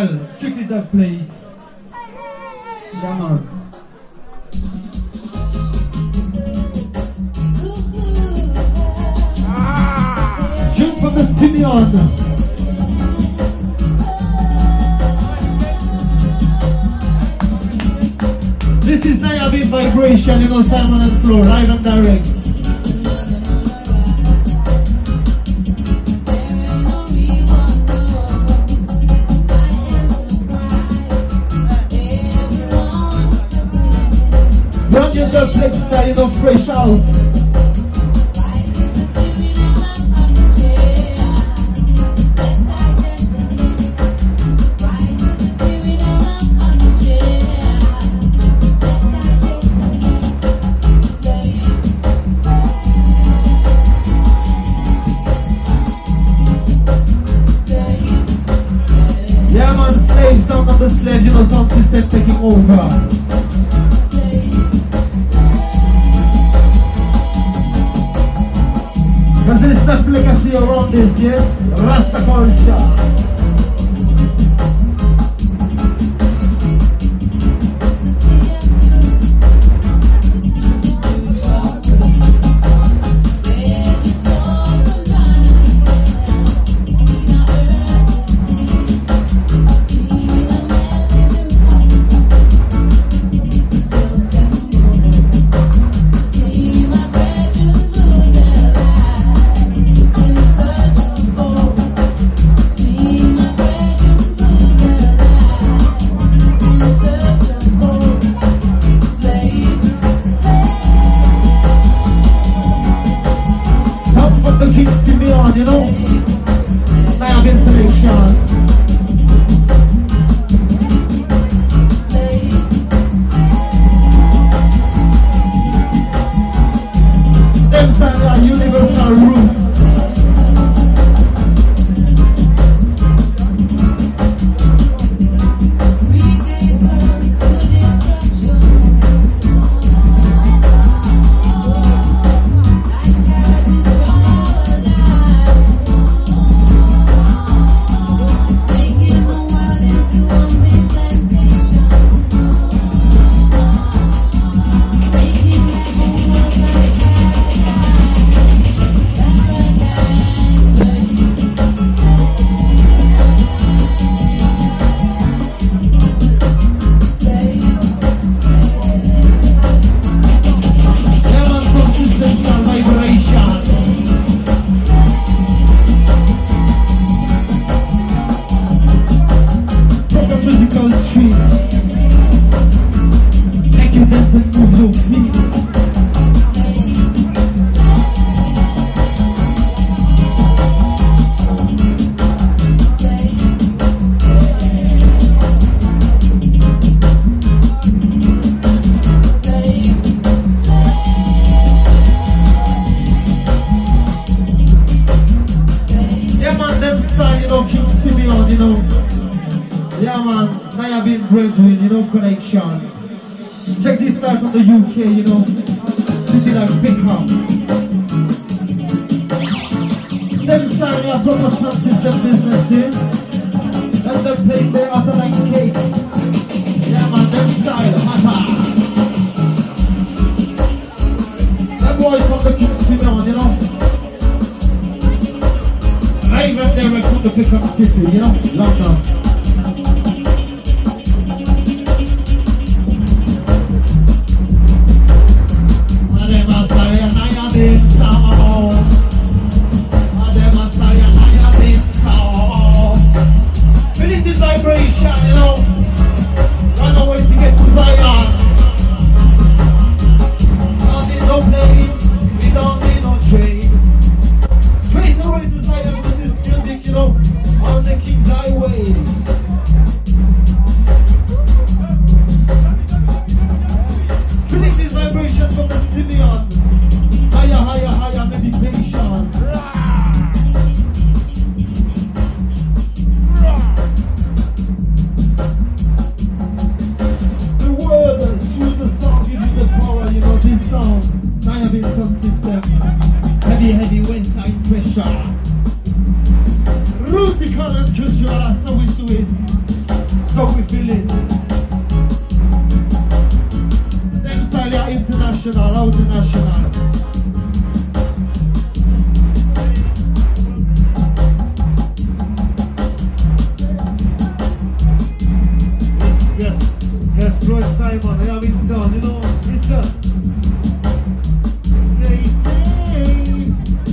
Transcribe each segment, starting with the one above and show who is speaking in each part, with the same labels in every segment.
Speaker 1: Strictly that plays. Come on. Jump from the Simeon. This is Naya Beat Vibration, you know, Simon and Flo, live and direct. Run your girl flex style, you know, fresh out. Yeah man, slaves down on the sledge, you know, sound system taking over. Cause there's that legacy around this, yes? Rasta culture. You know, I have information. Them signs are universal roots. You know, yeah man, Naya Beat Brethren, you know, connection. Check this style from the UK, you know, city like Pickup. Them style, they are proper sound system business here. That's them play their after like cake. Yeah man, them style, hata. That boys from the King Simeon, you know. Right there, we're going to pick up city, you know, London. Finish this vibration, you know. Run away to get to Zion. Don't need no plane, we don't need no train. Straight away to Zion. You know, on the King's Highway. So we feel it. Them style are international, out international.
Speaker 2: Yes, Troy Simon, I have his son, you know, listen. Stay safe.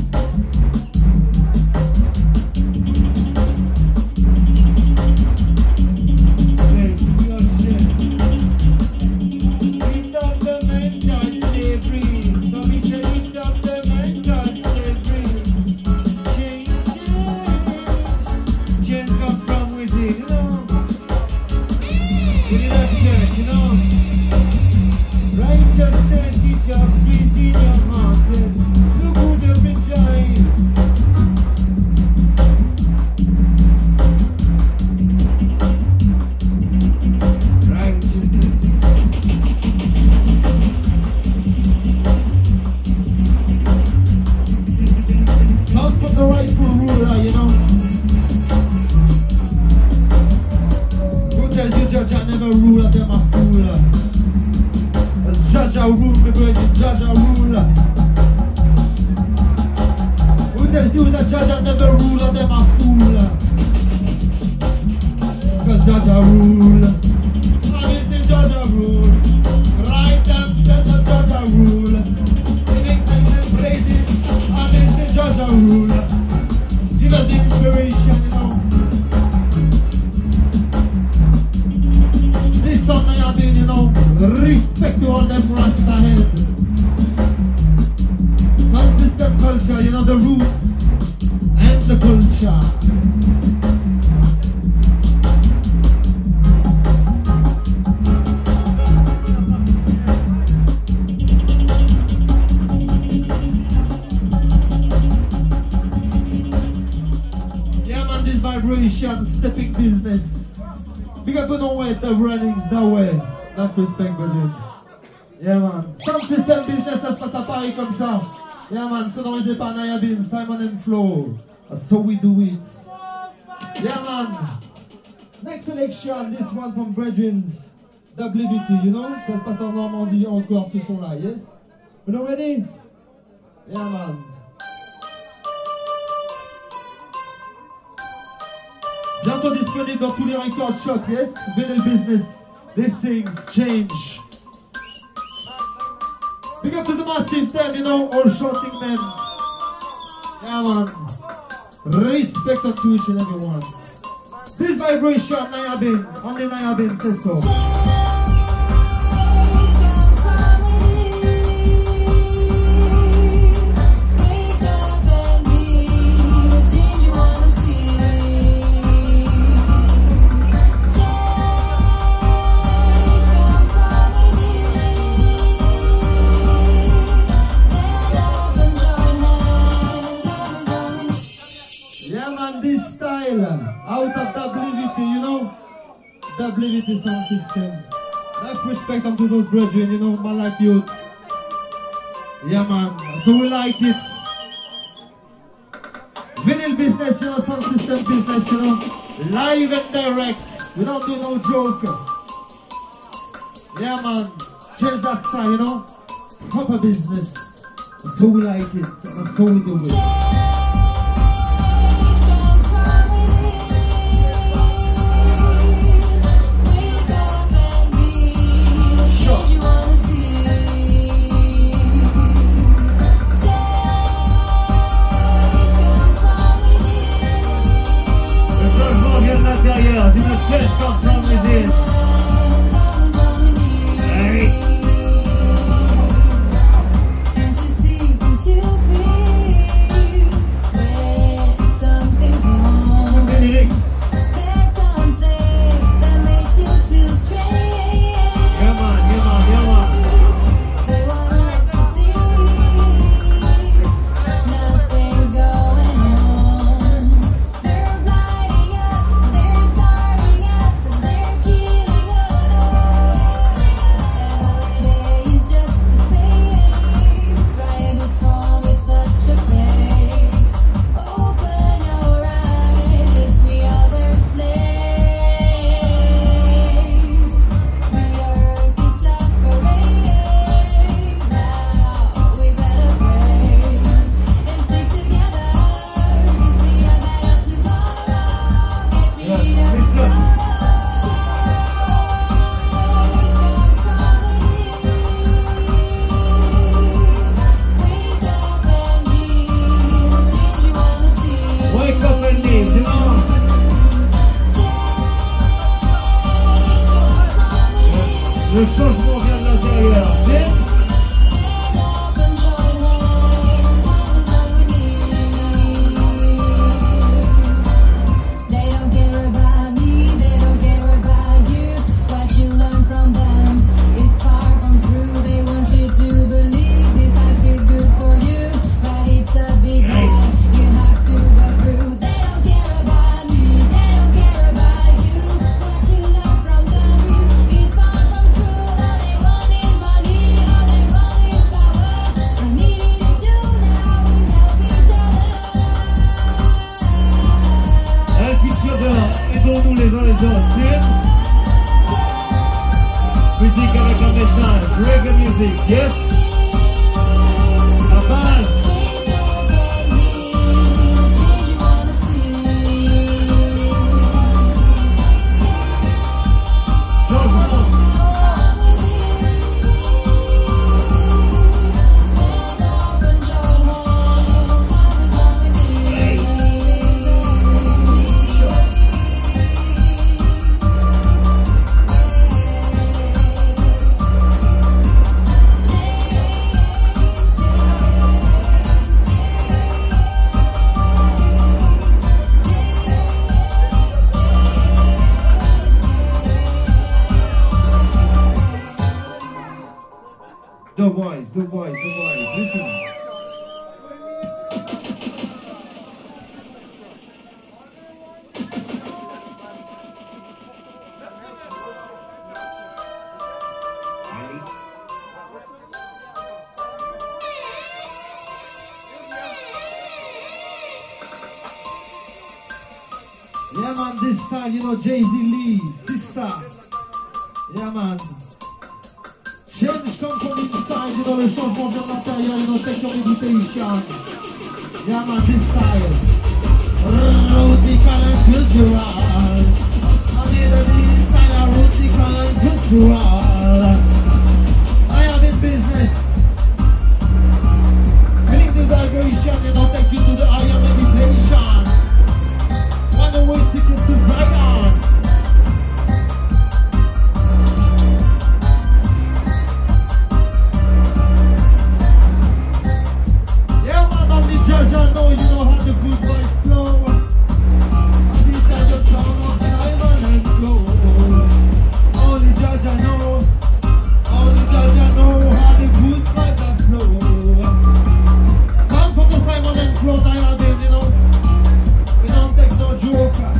Speaker 2: Lift up the mental, stay free. So we say lift up the mental, stay free. Change come from within, you know. You know, righteousness is your peace in your heart. Look who they've been dying. Righteousness.
Speaker 1: Come from the rightful ruler, you know. Tell you judge I never rule, them a fool. Judge a rule, me virgin, judge a rule. Who tells you that judge I never rule, them a fool? Cause judge a rule. And it's the judge a rule. Right and set the judge a rule. Living things and places, and it's the judge a rule. Give us inspiration, you know. This song I have been, you know, respect to all them Rasta head. Consistent culture, you know, the roots and the culture. Yeah man, this vibration, stepping business. Big up on way, the runnings that way. Not respect, brethren. Yeah, man. Sound system business, ça se passe à Paris comme ça. Yeah, man. Sonorisé par Nayabin, Simon and Flo. That's how we do it. Yeah, man. Next selection, this one from Brethren's WVT, you know? Ça se passe en Normandie encore, ce son-là, yes? You know ready? Yeah, man. Bientôt disponible dans tous les record shops, yes? Vinyl business, these things change. Big up to the massive them, you know, all shouting men. Yeah man. Respect to each and everyone. This vibration, Nayabin, only Nayabin says so. This style out of WVT, you know, WVT sound system. Enough respect to those brethren, you know, man like you. Yeah man, so we like it. Vinyl business, you know, sound system business, you know, live and direct. We don't do no joke. Yeah man, change that style, you know, proper business. So we like it, that's how we do it.
Speaker 2: Derrière, c'est notre chef quand on me dit.
Speaker 1: Le changement vient de l'intérieur. Aidons-nous les uns les autres. Musique avec un message. Reggae music, yes? La base. The boys, listen. Yeah man, this time, you know, Jay-Z Lee, sister. Yeah man. Change come from inside, you know, le changement vient de l'intérieur, you know, take your meditation. Yeah man, this style. Radical and cultural. I need a new style, radical and cultural. I am in business. Bring the vibration, you know, take you to the higher meditation. One way ticket to Zion. Judge, I know you know how the good boys flow. On this side of town of Simon and flow. Only Judge I know. Only Judge I know how the good boys are flow. Sound from the Simon and flow, I have been, you know. We don't take no joker.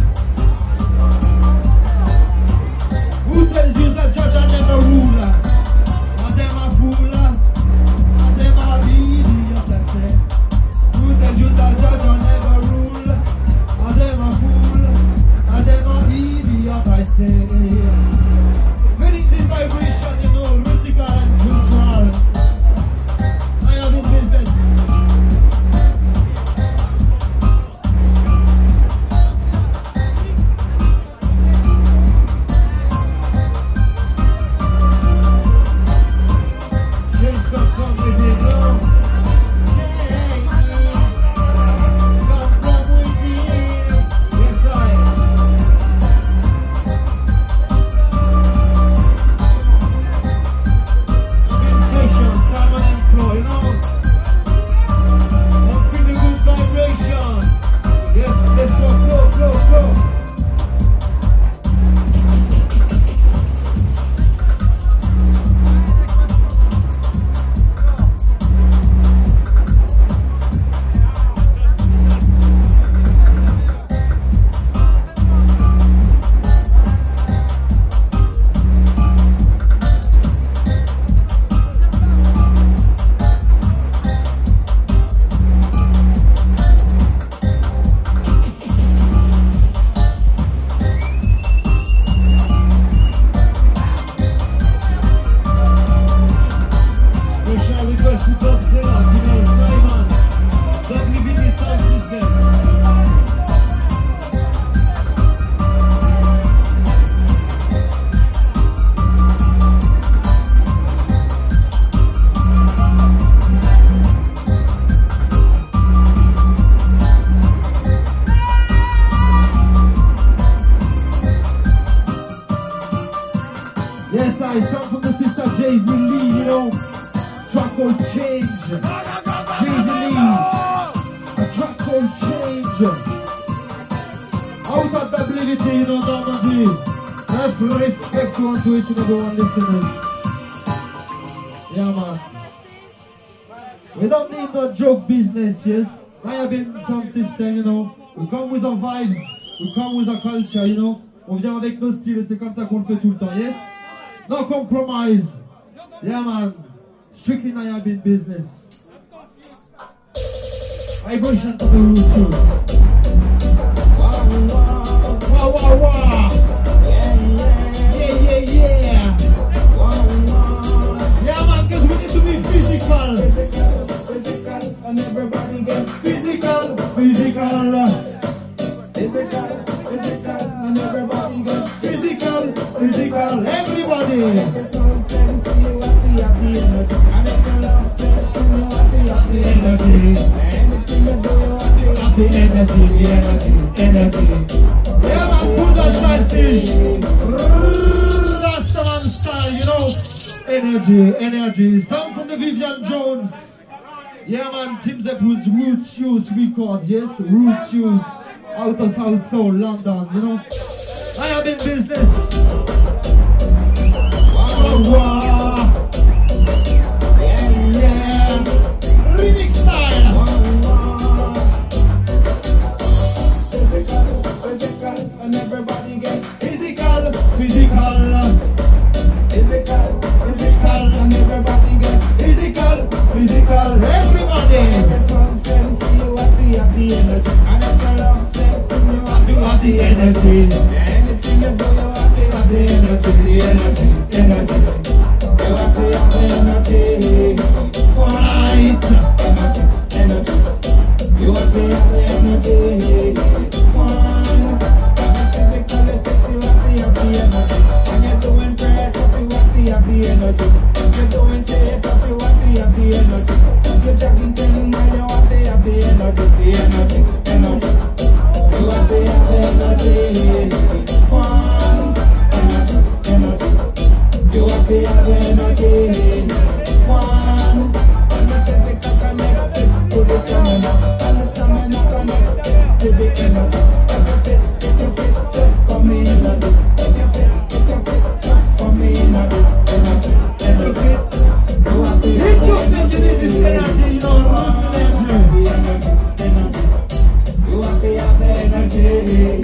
Speaker 1: Who tells you that Judge I never rule? And them a fool. And them a idiot, that's it. Who tells you that Judge will never rule? I them a fool, I them a idiot, I say. Feeling this vibration, you know, rhythmical and cultural. I am in business. Just come with it, no? Yes, I come from the sister Jay-Z Lee, you know. Track called Change. Jay-Z Lee. A track called Change. Out of ability, you know, Normandy. Let's respect one to each and every one listeners. Yeah, man. We don't need no joke business, yes. I have been sound system, you know. We come with our vibes. We come with our culture, you know. On vient avec nos styles, c'est comme ça qu'on le fait tout le temps, yes? No compromise. Yeah, man. Strictly Nayabin business. Vibration to the roots too. Wow, wow, wow. Yeah, yeah, yeah. Yeah, man, because we need to be physical.
Speaker 2: Physical, and everybody get
Speaker 1: Physical, physical.
Speaker 2: physical, and everybody get
Speaker 1: Physical, physical. Everybody.
Speaker 2: If it's nonsense, you have the energy. And if you love sex, you have the energy. Anything you do, you have the
Speaker 1: energy. Yeah, man, put that side that's the man style, you know. Energy. Sound from the Vivian Jones. Yeah, man, Teams Up with Roots Shoes Records, yes? Roots Shoes. Out of South Soul, London, you know. I am in business. Wow. Yeah. Remix style.
Speaker 2: Physical, and everybody get
Speaker 1: Physical.
Speaker 2: and everybody get
Speaker 1: Physical. Everybody.
Speaker 2: If it's nonsense, you have the energy. And if you love sex, you have the
Speaker 1: energy.
Speaker 2: Anything you do, you have the energy. You have the energy.
Speaker 1: Right.
Speaker 2: Energy. You have the energy. One. And the physical effect, you have the energy. When you're doing press up, you have the energy. If you're doing set up, you have the energy. You're jogging 10 miles, you have the energy. You have the energy. One. Energy. You have the energy. One. And the physical connected to the stamina. And the stamina connected to the energy. If you fit, just come in at this. If you fit, just come in at this. Energy. You have the energy.
Speaker 1: You know,
Speaker 2: Energy. You have the energy.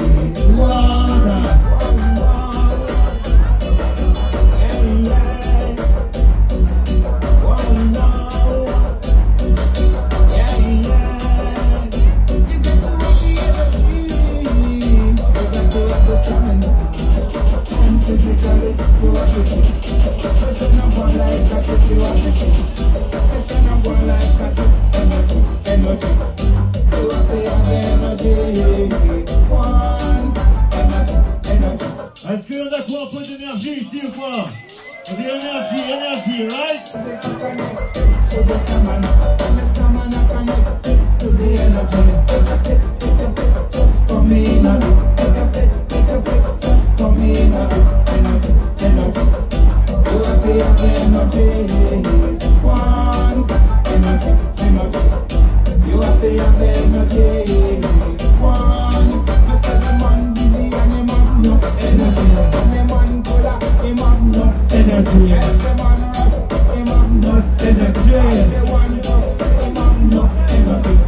Speaker 1: Est-ce qu'on a quoi un peu d'énergie ici ou quoi? On dit énergie, right?
Speaker 2: To the stamina, and the stamina connected to the energy. If you fit, just come in at this. If you fit, just come in at this. Energy. You have the energy. One. Energy. You have the energy. One. I said the man Billy and him have no energy. And the man Cola, him have no
Speaker 1: Energy.
Speaker 2: Yes, the man Rust, him have no
Speaker 1: Energy.
Speaker 2: And the one Bucks, him have no energy.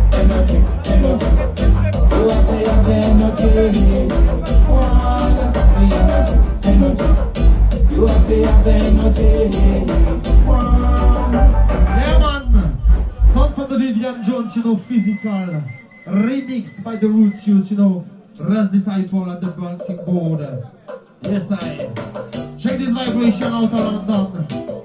Speaker 2: You have the energy. One. Energy. You have the energy.
Speaker 1: Yeah, man. Sound from the Vivian Jones, you know, Physical. Remixed by the Roots Shoes, you know. Raz Disciple at the bouncing board. Yes, I. Check this vibration out of London.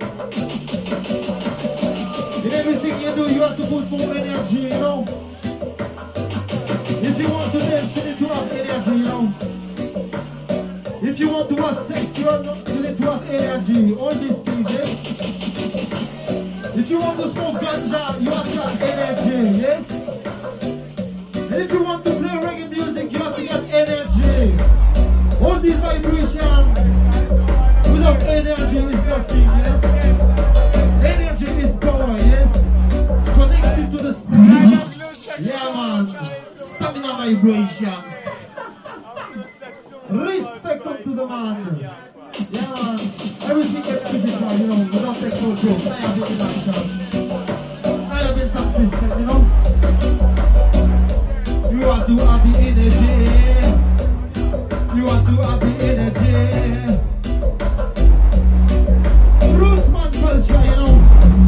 Speaker 1: In everything you do, you have to put more energy, you know. If you want to dance, you need to have energy, you know. If you want to have sex, you need to have energy. All these things, yes? If you want to smoke ganja, you have to have energy, yes? And if you want to play reggae music, you have to get energy. All these vibrations without energy. vibrations. Respect up to the man. Yeah, man. Everything gets physical, you know. We don't take no joke. I have it in action. I have it some system, you know. You have to have the energy. You have to have the energy. Rootsman culture, you know.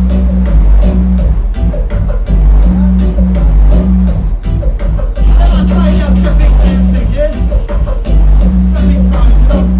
Speaker 1: Never try just to make music, yes? Stepping time, you know.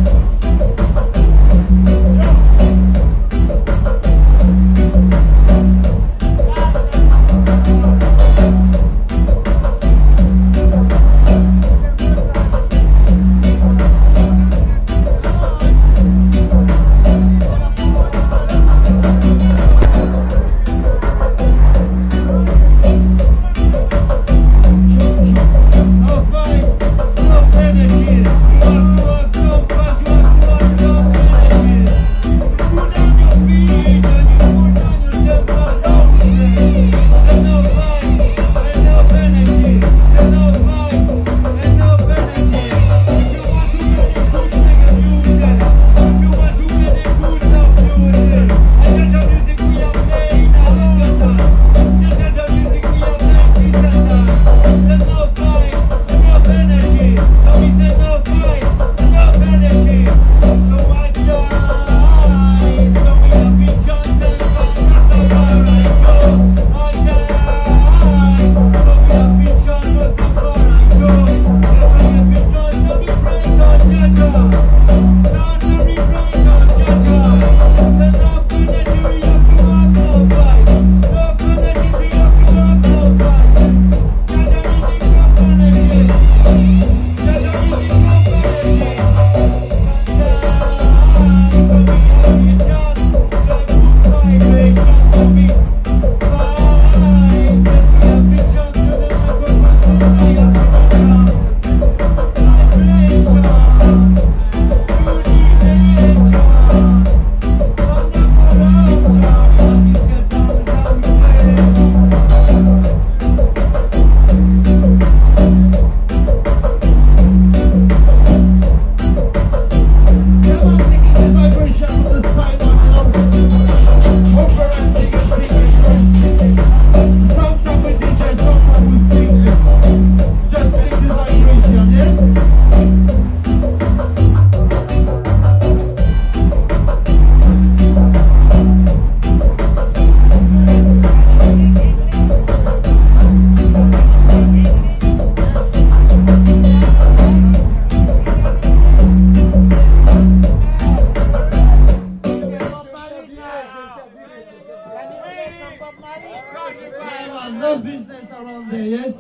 Speaker 1: No business around there, yes?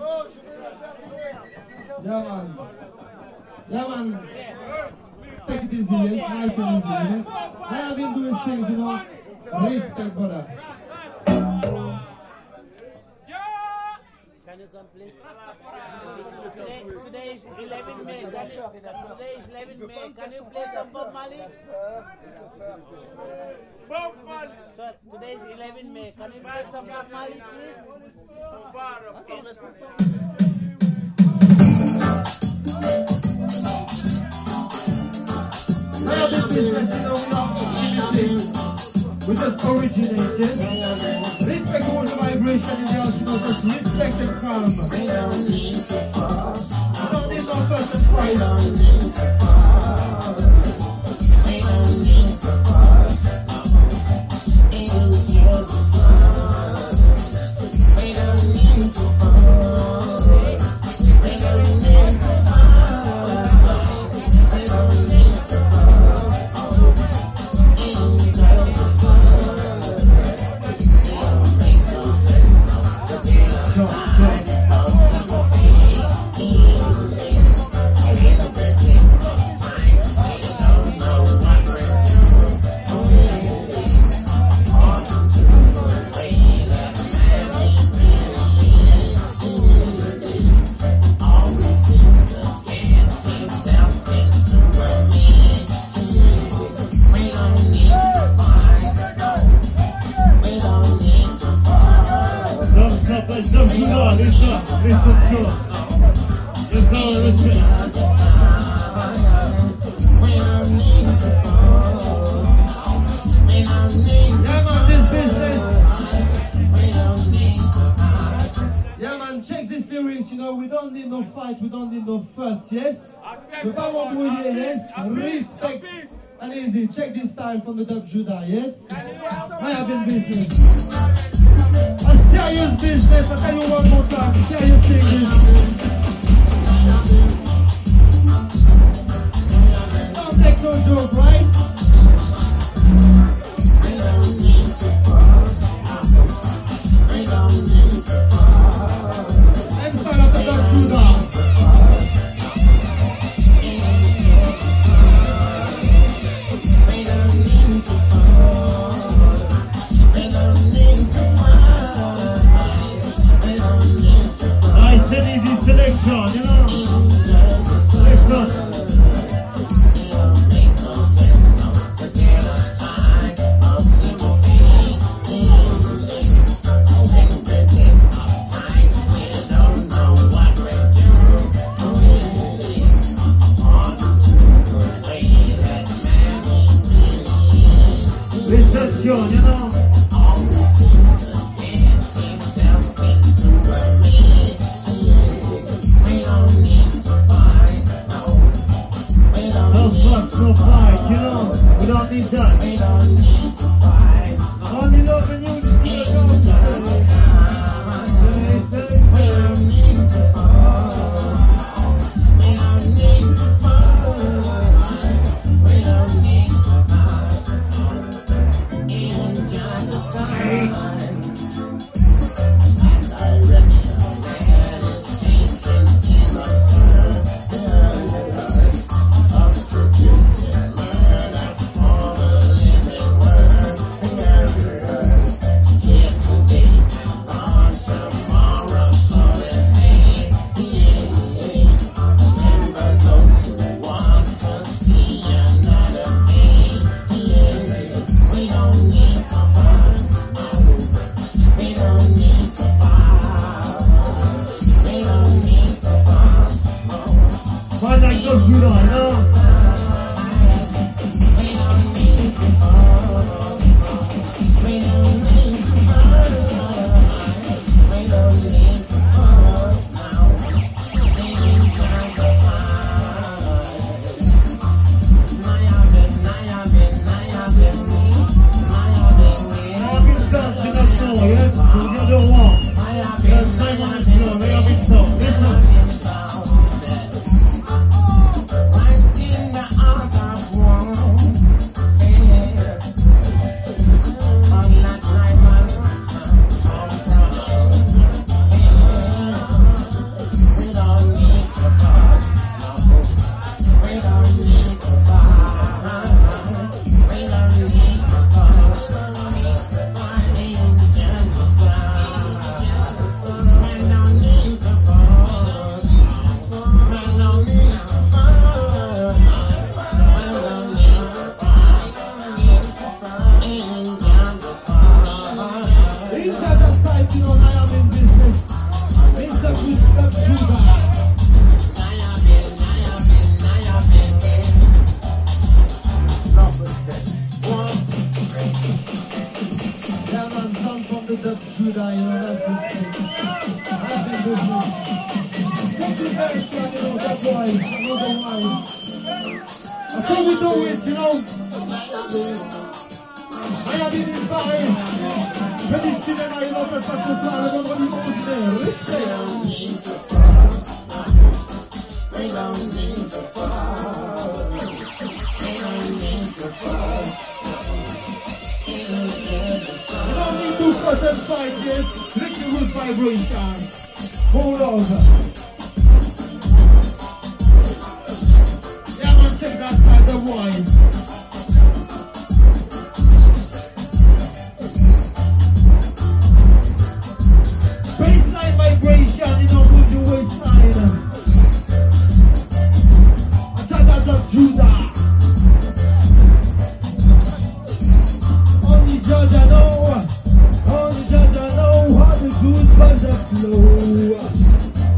Speaker 1: Yeah, man. Yeah, man. Take it easy, yes? Nice and easy, you know? I have been doing things, you know? Respect, brother.
Speaker 3: Can you come, please? Today is 11 May. Today is 11 May. Can you play some Bob Marley? Bob Marley. Sir, today is 11 May. Can you play some Bob Marley, please? Okay, let's move on.
Speaker 1: I have been business, you know, we are optimistic. We just originate, yes? Respect all the vibration in the house, you know, just respect and calm. We don't need to fuss. We don't need no fuss and fight. We don't need to fuss. We don't need to fuss. We don't need to fuss. We don't need to fuss. We don't need to fuss. We don't need to fuss. Don't you know, we don't need no fight, we don't need no fuss, yes? We pas m'embrouiller, yes? Respect and easy. Check this style from the Dub Judah, yes? I have been business. A serious business, I tell you one more time, serious thing. Don't take no joke, right?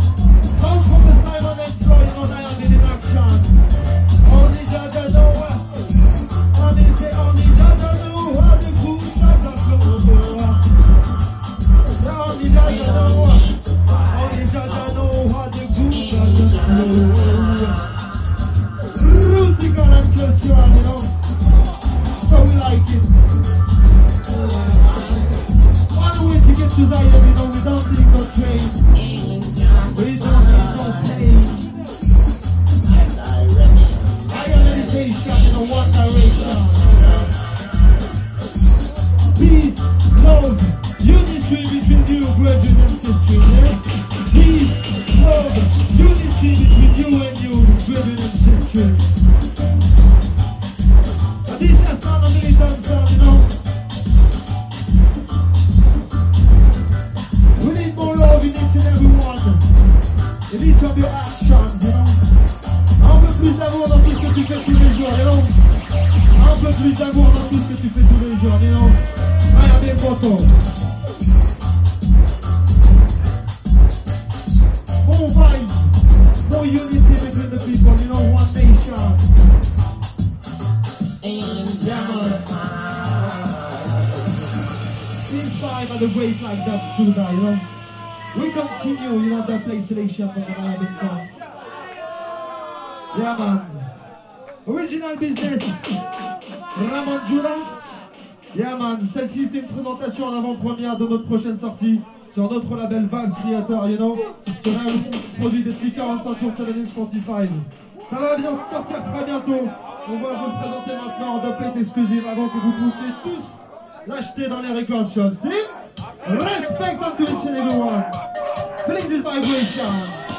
Speaker 1: Come from the Simon and Troy, I am in action. Only Jaja know inspiration. Peace, love, unity between you, brethren and sisters. Yes? Peace, love, unity between you and you, brethren and sisters. And this is not a militant sound, you know. We need more love in each and every one. In each of your actions, you know. Un peu plus d'amour dans tout ce que tu fais tous les jours, you know. Un peu plus d'amour dans tout ce que tu fais tous les jours, you know. I am bien content. More vibes, more unity between the people, you know, one nation. Inside of the waves like that, through that, you know. We continue, you know, the play selection from the live in front. Yeah, man. Original business. Ramon Judah. Yeah, man. Celle-ci, c'est une présentation en avant-première de notre prochaine sortie sur notre label Vibes Creator, you know. Sur un produit depuis 45 tours 7-inch 45. Ça va bien sortir très bientôt. On va vous le présenter maintenant en double plate exclusive avant que vous puissiez tous l'acheter dans les record shops. See? Respect on to each and everyone. Feeling this vibration.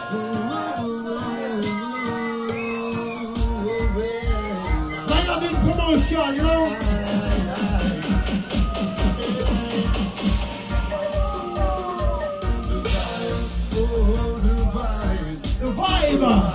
Speaker 1: Dynamic promotion, you know? The vibe.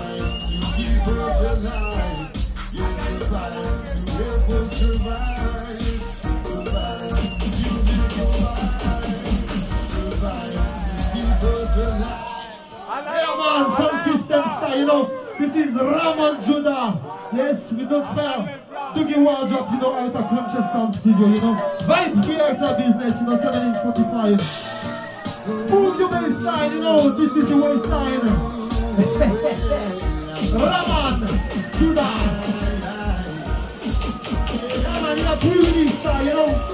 Speaker 1: Yeah, man, sound system style, you know. This is Ramon Judah. Yes, with notre frère Dougie Wardrop, you know, out of Conscious Sound Studio, you know. Vibe Creator business, you know, 7-inch 45. Move your baseline, you know, this is the waistline. Ramon Judah. Yeah, man, in a pre-release style, you know.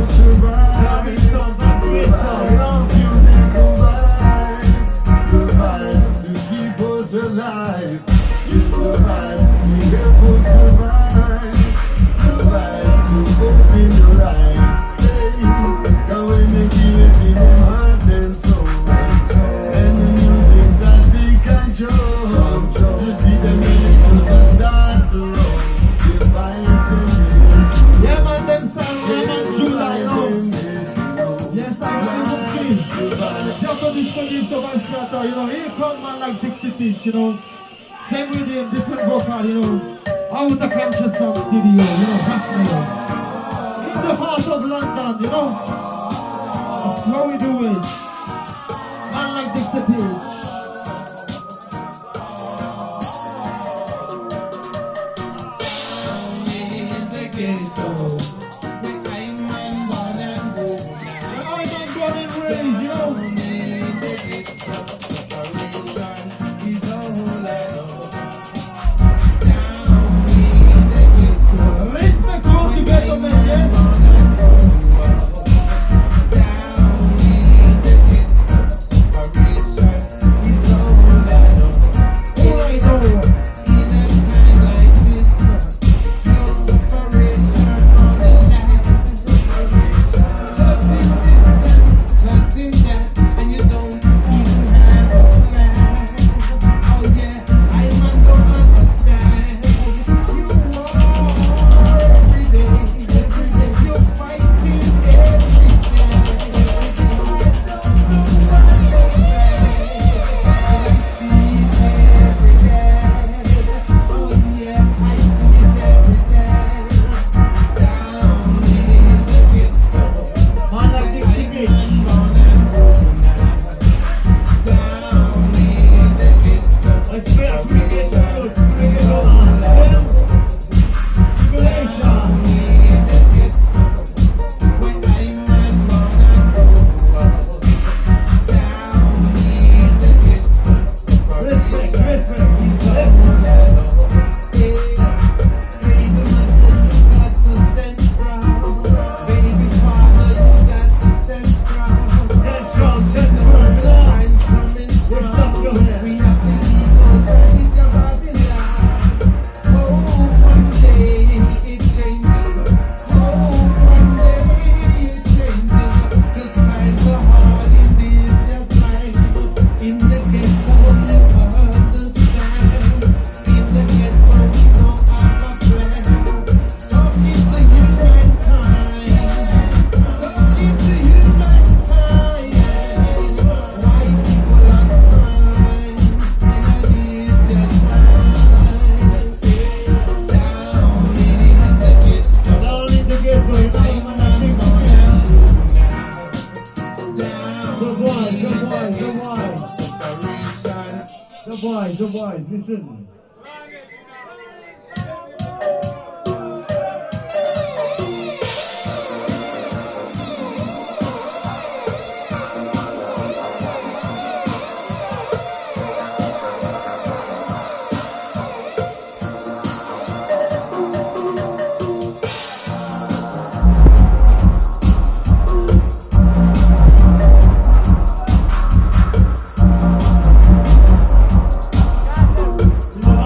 Speaker 2: survive. Musical vibe, the vibe to keep us alive. It's the vibe we help us survive. The vibe to open your eyes. Hey, when they feel it in their heart and soul. And the music's that we control. You see the melodies start to roll. The vibes and
Speaker 1: Yeah, man, them sound July, you know. Yes, I see. Just on this one, so much better, you know. Here come man like Dixie Pitch, you know. Same with him, different vocal, you know. Out the conscious sound studio, you know, fascinating. In the heart of London, you know. How we do it. Man like Dixie Pitch. The boys, listen. You know,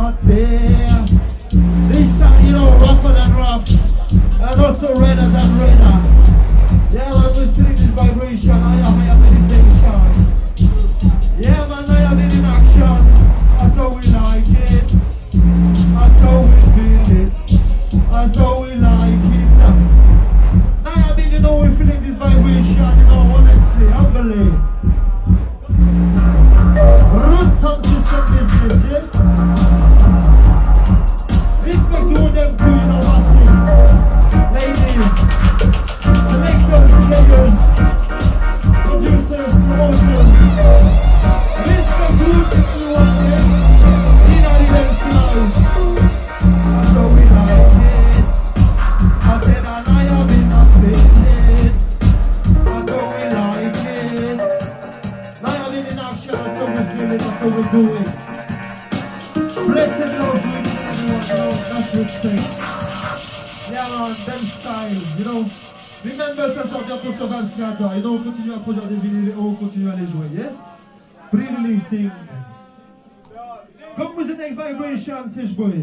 Speaker 1: not there. This time, you know, rougher than rough, and also redder than redder. Yeah, man, we're feeling this vibration. I am meditation. Yeah, man, I am in action. That's how we like it. That's how we feel it. That's how we like it. I mean, you know, we're feeling this vibration, you know, honestly, humbly. Roots and system business, yes? Respect to all them too, you know, masters, ladies, selectors, players, producers, promoters. Respect to all them too, yes? In our little stars. That's how we like it. I said, and I have enough faith. That's how we like it. Now I'm in action, that's how we feel it, that's how we do it. Blessed love to each and everyone, you know, that's respect. Yeah man, them style, you know. Remember, ça sort bientôt sur Vance Creator, you know, on continue à produire des vinyles et on continue à les jouer, yes? Pre-releasing. Come with the next vibration, Sish Boy.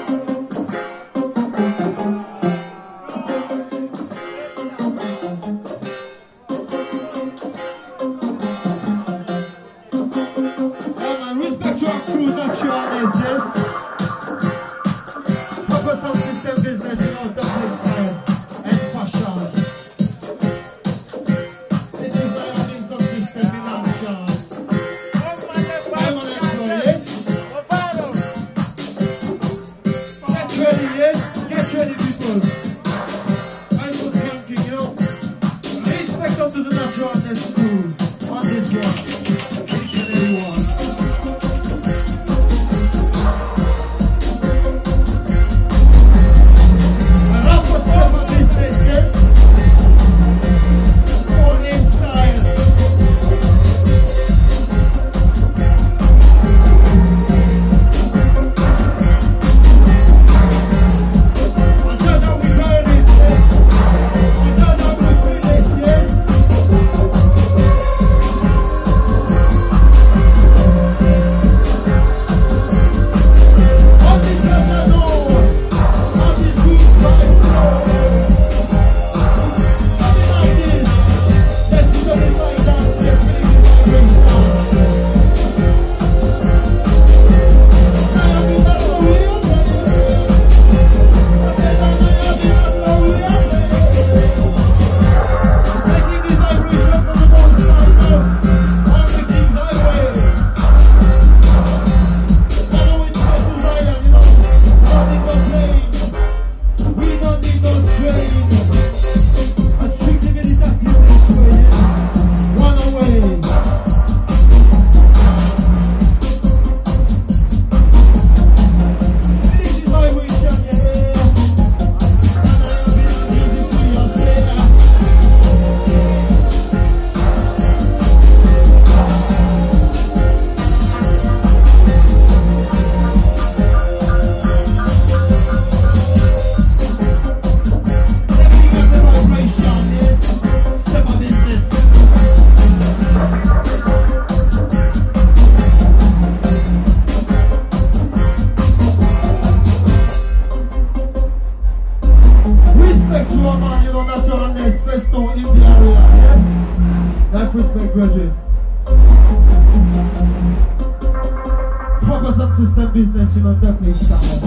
Speaker 1: System business, you know, definitely style.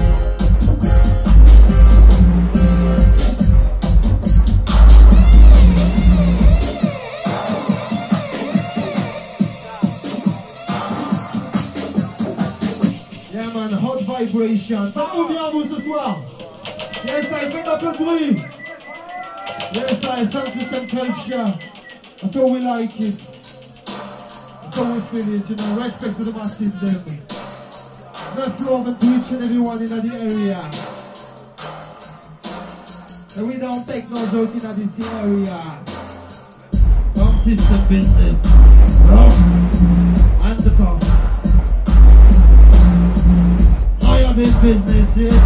Speaker 1: Yeah man, hot vibration. Ça va bien vous ce soir? Yes, I faites un peu de bruit. Yes, I sound system culture. That's how we like it. That's how we feel it, you know, respect to the massive them. Much love to each and everyone in the area. And we don't take no joke in this area. Some system business. Rough and the top. I am in business, yes.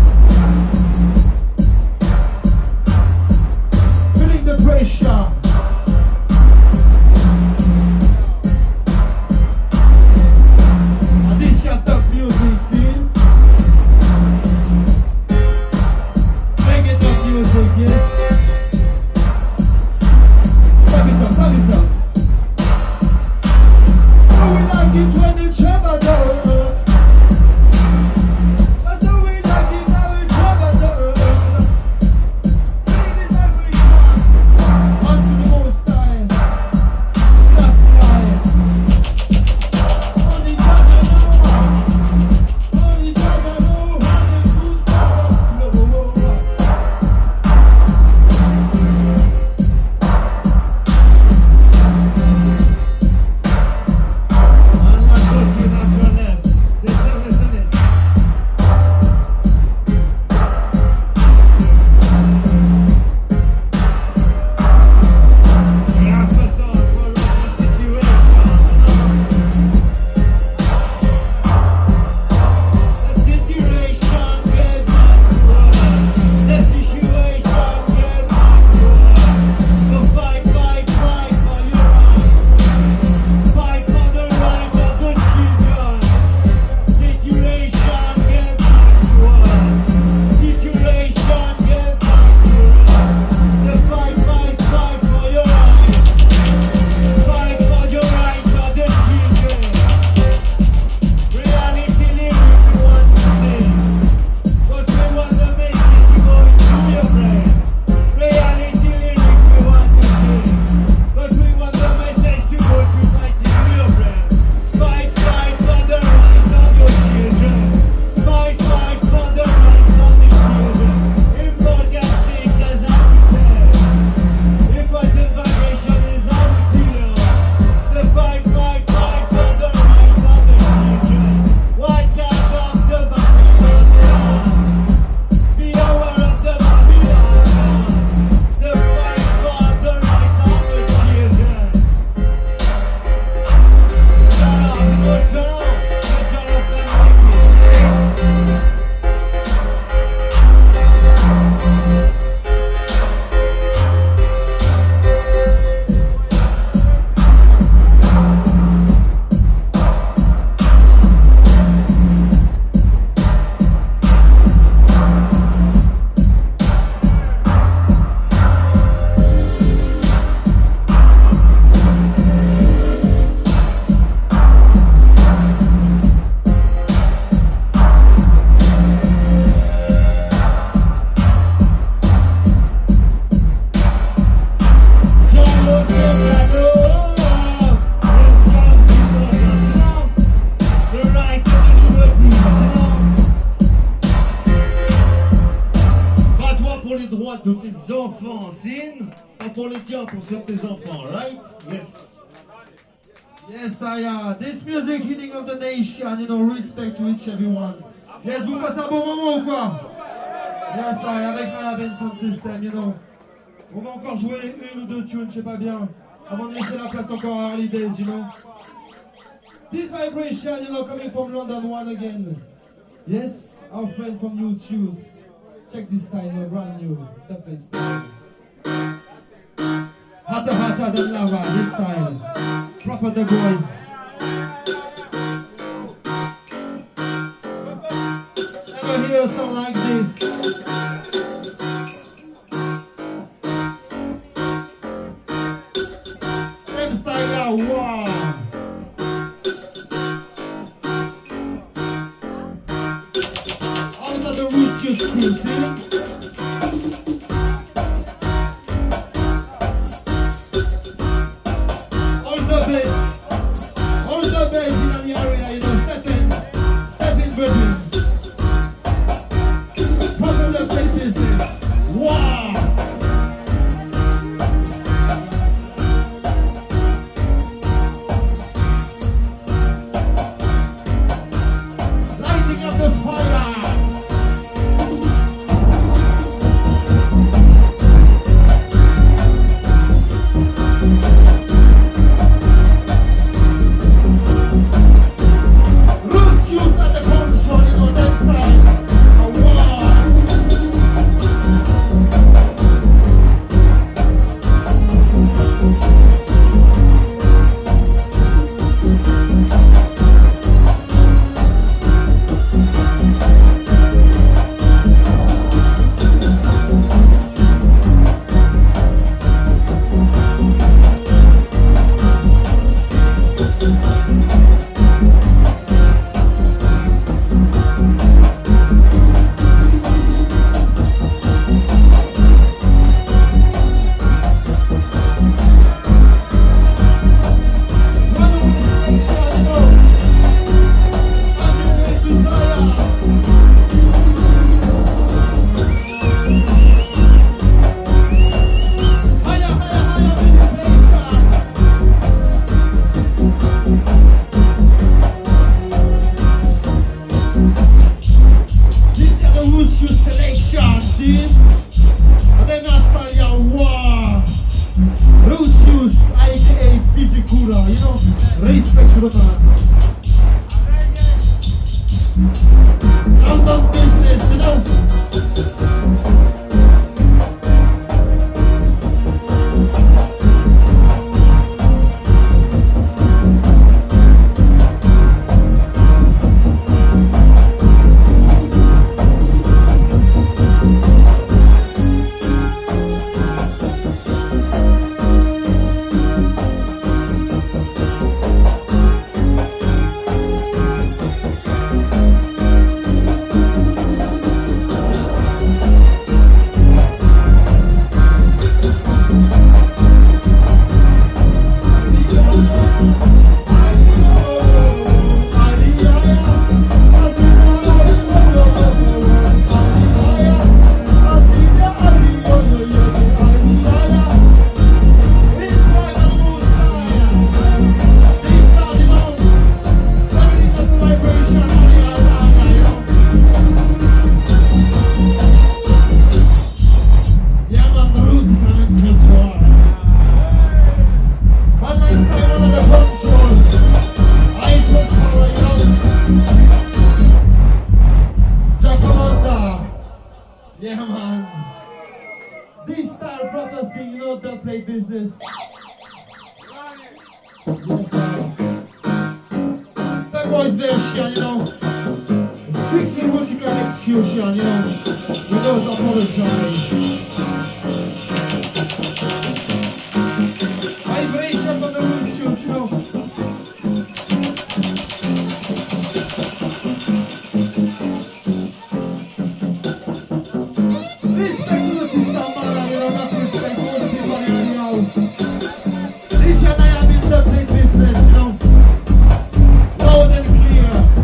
Speaker 1: Feeling the pressure. And this got tough music, see? de tes enfants, Sin. Pas pour les tiens, pour ceux de tes enfants, right? Yes. Yes, I am. This music healing of the nation, you know, respect to each everyone. Yes, vous passez un bon moment ou quoi? Yes, I am, avec Naya Ben Sound System, you know. On va encore jouer une ou deux tunes, je sais pas bien. Avant de laisser la place encore à Harley Days, you know. This vibration, you know, coming from London one again. Yes, our friend from New Shoes. Check this style, you know, brand new. That place style. Hotter than lava, this style. Proper the boys. Never hear a song like this. Same style, yeah, wow. Out of the roots you see?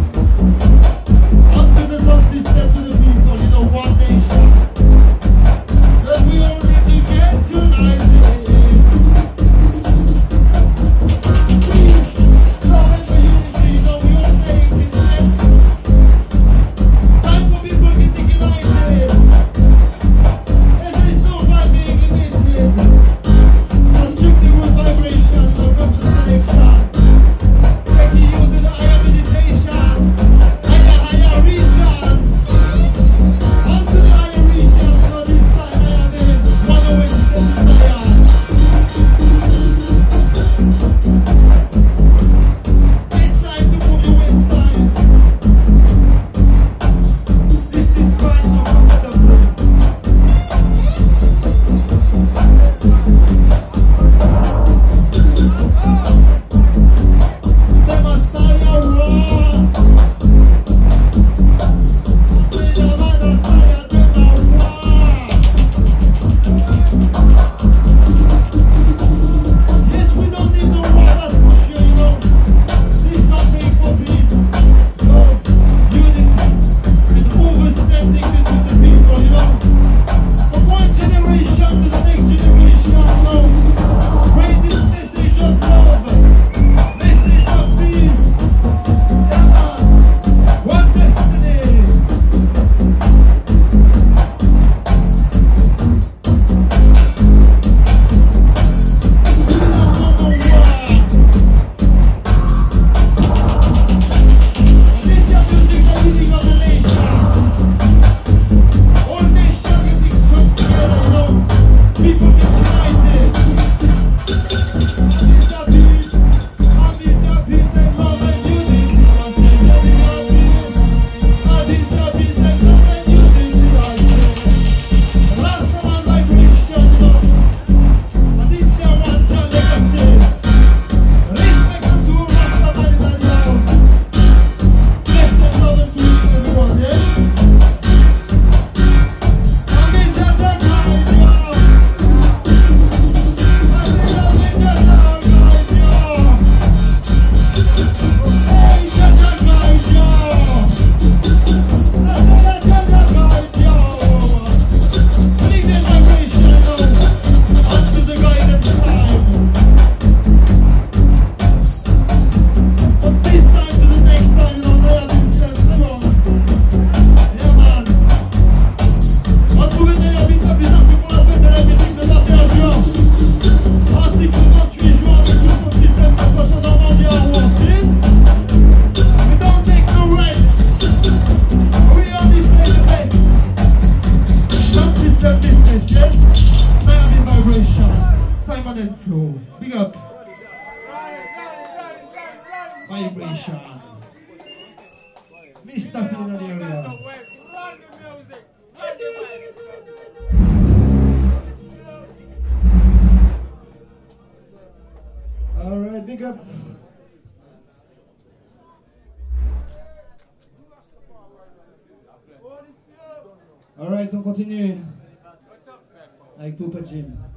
Speaker 1: System to the people, you know, one nation. Vibration. Mr. Phil in the area. Alright, big up. Alright, on continue avec Tupac Jim.